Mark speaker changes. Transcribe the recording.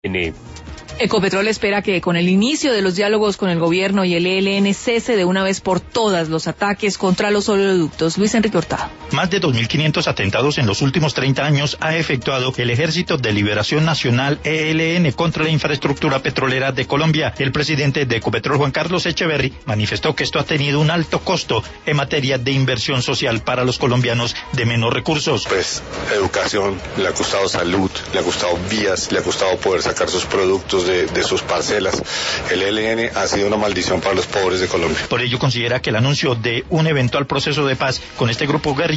Speaker 1: Ecopetrol espera que con el inicio de los diálogos con el gobierno y el ELN cese de una vez por todas los ataques contra los oleoductos. Luis Enrique Hurtado.
Speaker 2: Más de 2.500 atentados en los últimos 30 años ha efectuado el Ejército de Liberación Nacional ELN contra la infraestructura petrolera de Colombia. El presidente de Ecopetrol, Juan Carlos Echeverry, manifestó que esto ha tenido un alto costo en materia de inversión social para los colombianos de menos recursos.
Speaker 3: Pues educación, le ha costado salud, le ha costado vías, le ha costado poder sacar sus productos de sus parcelas. El ELN ha sido una maldición para los pobres de Colombia.
Speaker 2: Por ello considera que el anuncio de un eventual proceso de paz con este grupo guerrillero